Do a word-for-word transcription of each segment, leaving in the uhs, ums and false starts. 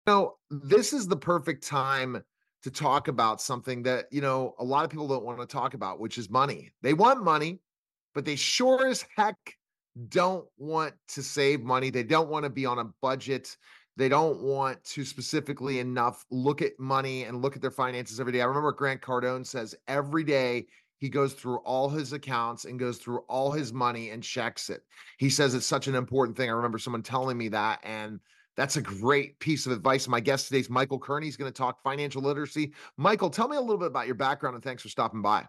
know, this is the perfect time to talk about something that, you know, a lot of people don't want to talk about, which is money. They want money, but they sure as heck don't want to save money. They don't want to be on a budget. They don't want to specifically enough look at money and look at their finances every day. I remember Grant Cardone says every day he goes through all his accounts and goes through all his money and checks it. He says it's such an important thing. I remember someone telling me that, and that's a great piece of advice. My guest today is Michael Kearney. He's going to talk financial literacy. Michael, tell me a little bit about your background and thanks for stopping by.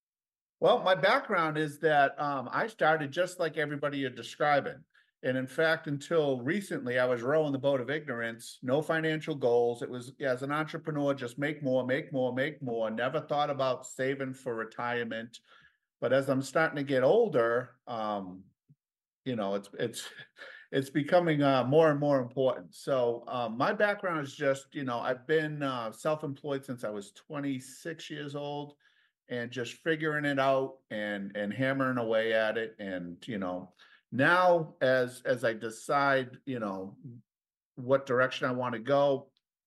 Well, my background is that um, I started just like everybody you're describing. And in fact, until recently, I was rowing the boat of ignorance, no financial goals. It was, yeah, as an entrepreneur, just make more, make more, make more. Never thought about saving for retirement. But as I'm starting to get older, um, you know, it's it's it's becoming uh, more and more important. So um, my background is just, you know, I've been uh, self-employed since I was twenty-six years old, and just figuring it out and and hammering away at it. And you know, now as as I decide, you know, what direction I want to go,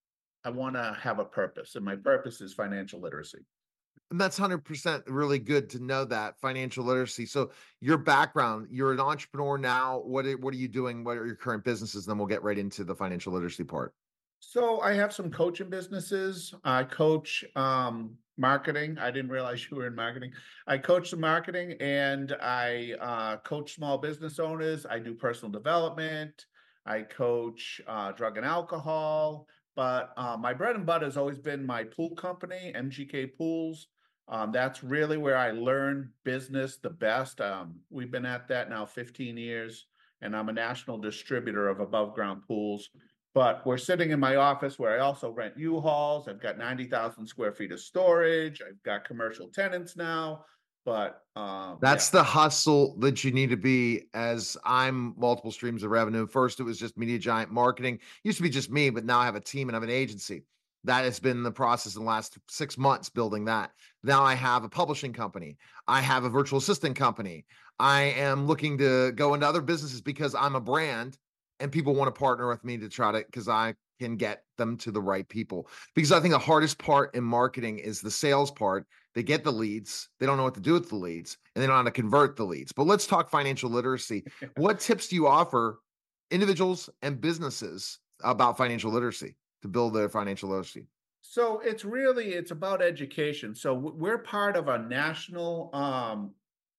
I want to have a purpose, and my purpose is financial literacy. And that's one hundred percent really good to know that financial literacy. So your background, you're an entrepreneur now. What are, what are you doing? What are your current businesses? Then we'll get right into the financial literacy part. So I have some coaching businesses. I coach um, marketing. I didn't realize you were in marketing. I coach the marketing, and I uh, coach small business owners. I do personal development. I coach uh, drug and alcohol. But uh, my bread and butter has always been my pool company, M G K Pools. Um, that's really where I learn business the best. Um, we've been at that now fifteen years, and I'm a national distributor of above ground pools. But we're sitting in my office where I also rent U-Hauls. I've got ninety thousand square feet of storage. I've got commercial tenants now. But um, yeah, That's the hustle that you need to be as I'm multiple streams of revenue. First, it was just Media Giant Marketing. Used to be just me, but now I have a team and I have an agency. That has been the process in the last six months building that. Now I have a publishing company. I have a virtual assistant company. I am looking to go into other businesses because I'm a brand and people want to partner with me to try to, because I can get them to the right people. Because I think the hardest part in marketing is the sales part. They get the leads, they don't know what to do with the leads, and they don't know how to convert the leads. But let's talk financial literacy. What tips do you offer individuals and businesses about financial literacy to build their financial literacy? so it's really it's about education. So w- we're part of a national um,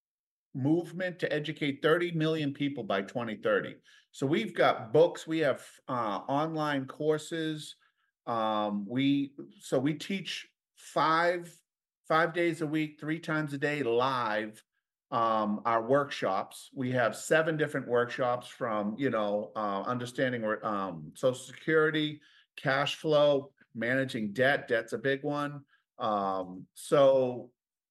movement to educate thirty million people by twenty thirty. So we've got books, we have uh, online courses. Um, we so we teach five five days a week, three times a day live. Um, our workshops. We have seven different workshops from you know uh, understanding um, Social Security, cash flow, managing debt. Debt's a big one. Um, so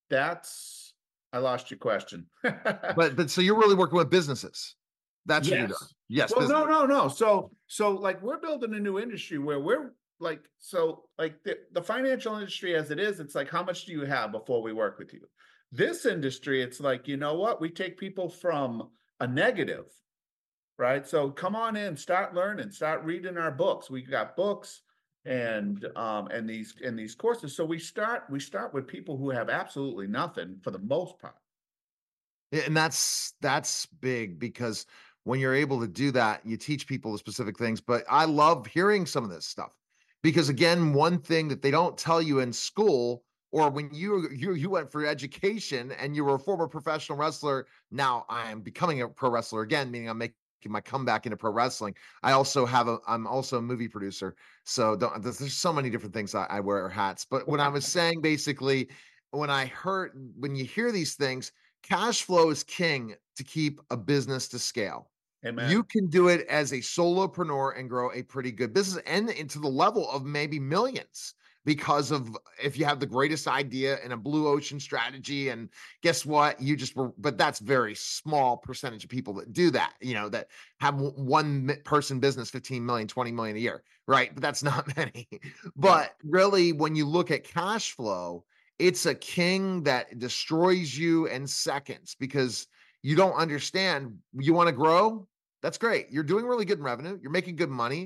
that's I lost your question. But but so you're really working with businesses. That's what you're doing. Yes. Yes, Well, no, business. no, no. So, so like we're building a new industry where we're like, so like the, the financial industry as it is, it's like, how much do you have before we work with you? This industry, it's like, you know what? We take people from a negative, right? So come on in, start learning, start reading our books. We got books and um and these and these courses. So we start we start with people who have absolutely nothing for the most part. Yeah, and that's that's big because when you're able to do that, you teach people the specific things. But I love hearing some of this stuff because again, one thing that they don't tell you in school or when you you you went for education and you were a former professional wrestler, now I am becoming a pro wrestler again, meaning I'm making my comeback into pro wrestling. I also have a I'm also a movie producer. So don't, there's, there's so many different things I, I wear hats. But when I was saying basically, when I heard when you hear these things, cash flow is king to keep a business to scale. You Amen. can do it as a solopreneur and grow a pretty good business and into the level of maybe millions because of if you have the greatest idea and a blue ocean strategy and guess what you just were but that's very small percentage of people that do that, you know, that have one person business fifteen million, twenty million a year, right? But that's not many. No. But really when you look at cash flow, it's a king that destroys you in seconds because you don't understand. You want to grow? That's great. You're doing really good in revenue. You're making good money.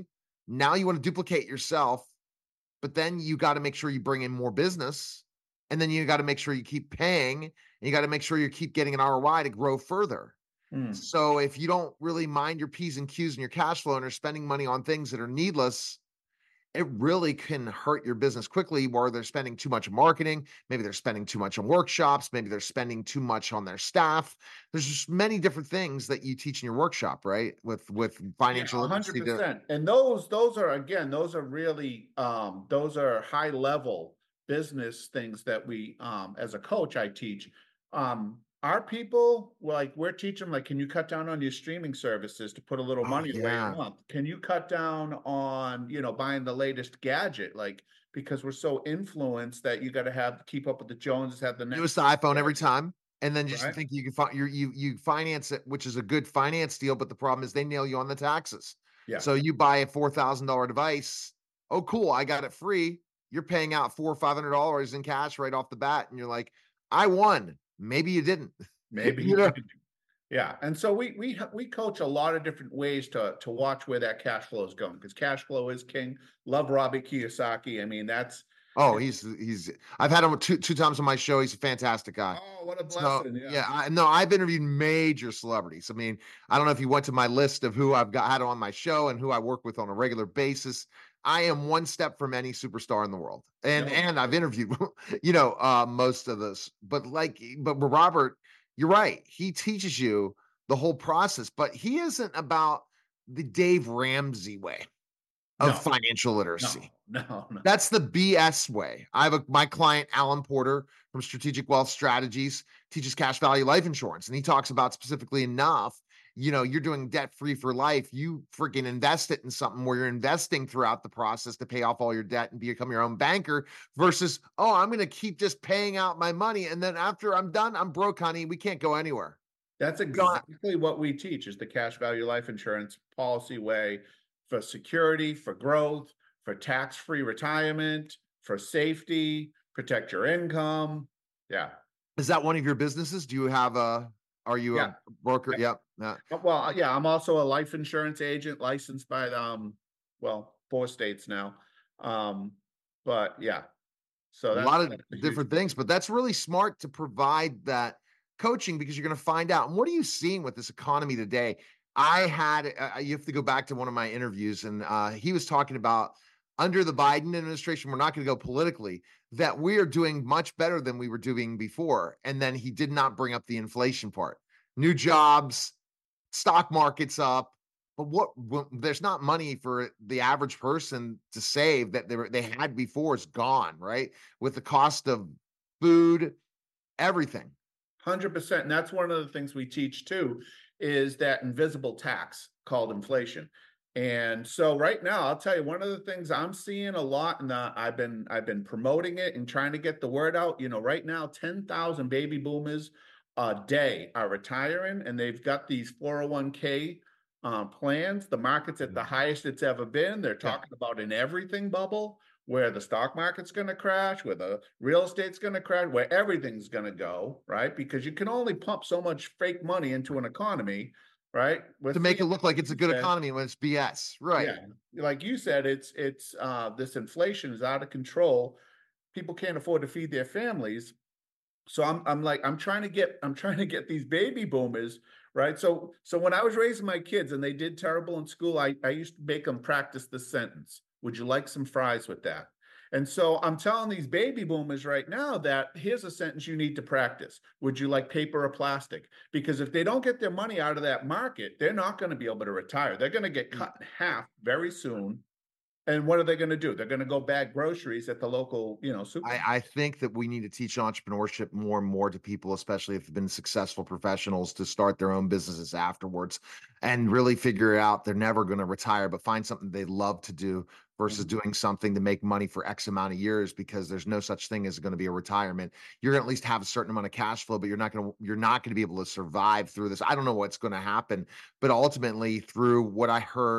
Now you want to duplicate yourself, but then you got to make sure you bring in more business. And then you got to make sure you keep paying, and you got to make sure you keep getting an R O I to grow further. Mm. So if you don't really mind your P's and Q's and your cash flow and are spending money on things that are needless, it really can hurt your business quickly, where they're spending too much on marketing. Maybe they're spending too much on workshops. Maybe they're spending too much on their staff. There's just many different things that you teach in your workshop, right? With with Yeah, financial a hundred literacy to percent. And those those are again, those are really um those are high level business things that we um as a coach I teach. Um our people, like we're teaching like, can you cut down on your streaming services to put a little oh money away a yeah. month? Can you cut down on, you know, buying the latest gadget? Like because we're so influenced that you got to have keep up with the Joneses, have the next Newest iPhone every gadget, time. And then just to right? think you can find you you you finance it, which is a good finance deal, but the problem is they nail you on the taxes. Yeah. So you buy a four thousand dollar device. Oh, cool, I got it free. You're paying out four or five hundred dollars in cash right off the bat, and you're like, I won. Maybe you didn't. Maybe You you know? did. Yeah, and so we we we coach a lot of different ways to to watch where that cash flow is going because cash flow is king. Love Robert Kiyosaki. I mean, that's Oh, he's he's I've had him two two times on my show. He's a fantastic guy. oh, what a So blessing. Yeah. yeah, I no, I've interviewed major celebrities. I mean, I don't know if you went to my list of who I've got had on my show and who I work with on a regular basis. I am one step from any superstar in the world. And No. and I've interviewed, you know, uh most of this. But like but Robert, you're right. He teaches you the whole process, but he isn't about the Dave Ramsey way of No. financial No. literacy. No. No. That's the B S way. I have a my client, Alan Porter from Strategic Wealth Strategies, teaches cash value life insurance. And he talks about specifically enough, you know, you're doing debt free for life. You freaking invest it in something where you're investing throughout the process to pay off all your debt and become your own banker versus, oh, I'm going to keep just paying out my money. And then after I'm done, I'm broke, honey. We can't go anywhere. That's You know, exactly what we teach is the cash value life insurance policy way for security, for growth, for tax-free retirement, for safety, protect your income. Yeah. is that one of your businesses? Do you have a, are you Yeah. a broker? Yep. Yeah. Uh, Well, yeah, I'm also a life insurance agent licensed by um, well, four states now. Um, but yeah, so A that's, lot of that's a huge different things, but that's really smart to provide that coaching because you're going to find out. And what are you seeing with this economy today? I had, uh, you have to go back to one of my interviews, and uh, he was talking about under the Biden administration, we're not going to go politically, that we are doing much better than we were doing before. And then he did not bring up the inflation part. New jobs, stock market's up, but what, what there's not money for the average person to save that they were, they had before is gone, right? With the cost of food, everything. Hundred percent. And that's one of the things we teach too, is that invisible tax called inflation. And so right now, I'll tell you one of the things I'm seeing a lot, and uh, I've been I've been promoting it and trying to get the word out. You know, right now, ten thousand baby boomers a day are retiring, and they've got these four oh one k uh, plans. The market's at the highest it's ever been. They're Yeah. talking about an everything bubble where the stock market's going to crash, where the real estate's going to crash, where everything's going to go, right? Because you can only pump so much fake money into an economy, right? We're To make it seeing, look like it's a good said, economy when it's B S. Right. yeah, like you said, it's it's uh, this inflation is out of control. People can't afford to feed their families. So I'm I'm like I'm trying to get I'm trying to get these baby boomers, right? So so when I was raising my kids and they did terrible in school, I, I used to make them practice this sentence. Would you like some fries with that? And so I'm telling these baby boomers right now that here's a sentence you need to practice. Would you like paper or plastic? Because if they don't get their money out of that market, they're not going to be able to retire. They're going to get cut in half very soon. And what are they going to do? They're going to go bag groceries at the local, you know, super. I, I think that we need to teach entrepreneurship more and more to people, especially if they've been successful professionals, to start their own businesses afterwards and really figure out they're never going to retire, but find something they love to do versus Mhm. doing something to make money for X amount of years, because there's no such thing as going to be a retirement. You're going to at least have a certain amount of cash flow, but you're not going to, you're not going to be able to survive through this. I don't know what's going to happen, but ultimately through what I heard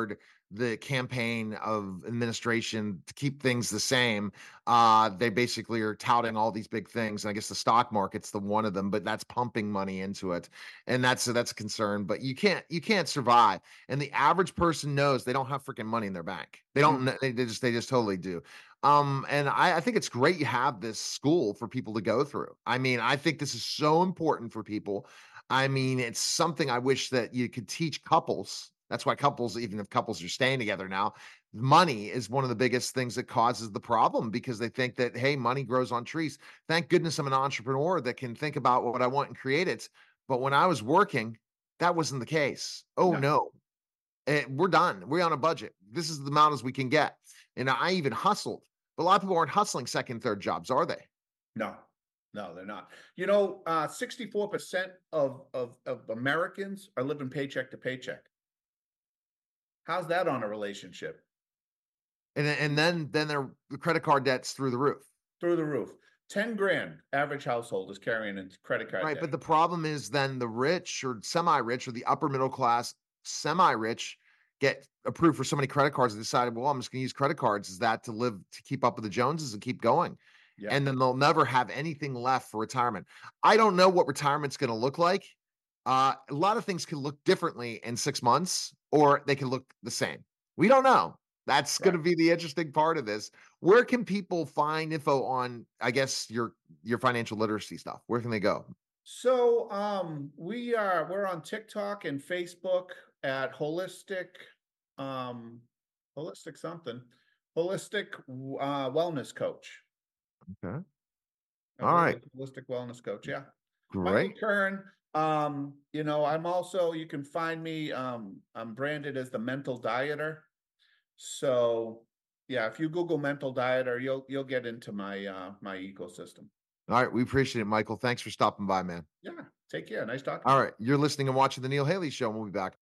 the campaign of administration to keep things the same. Uh, they basically are touting all these big things. And I guess the stock market's the one of them, but that's pumping money into it. And that's that's a concern. But you can't you can't survive. And the average person knows they don't have freaking money in their bank. They don't Mm. kn- they, they just they just totally do. Um, and I, I think it's great you have this school for people to go through. I mean, I think this is so important for people. I mean, it's something I wish that you could teach couples. That's why couples, even if couples are staying together now, money is one of the biggest things that causes the problem because they think that, hey, money grows on trees. Thank goodness I'm an entrepreneur that can think about what I want and create it. But when I was working, that wasn't the case. Oh, No, no. Eh, we're done. We're on a budget. This is the amount as we can get. And I even hustled. But a lot of people aren't hustling second, third jobs, are they? no, no, they're not. You know, uh, sixty-four percent of, of, of Americans are living paycheck to paycheck. How's that on a relationship? And then and then then their the credit card debt's through the roof. Through the roof. ten grand average household is carrying in credit card Right, debt. but the problem is then the rich or semi-rich or the upper middle class, semi-rich get approved for so many credit cards, they decided, well, I'm just gonna use credit cards. Is that to live to keep up with the Joneses and keep going? Yeah. And then they'll never have anything left for retirement. I don't know what retirement's gonna look like. Uh, a lot of things can look differently in six months, or they can look the same. We don't know. That's Right. gonna be the interesting part of this. Where can people find info on, I guess, your your financial literacy stuff? Where can they go? So um we are we're on TikTok and Facebook at holistic um holistic something holistic w- uh wellness coach. Okay. I All believe right. it's holistic wellness coach. Yeah. Michael Great. Kern. Um, you know, I'm also you can find me um I'm branded as the mental dieter. So yeah, if you Google mental dieter, you'll you'll get into my uh my ecosystem. All right. We appreciate it, Michael. Thanks for stopping by, man. Yeah, take care. Nice talking to All you. right. You're listening and watching The Neil Haley Show, and we'll be back.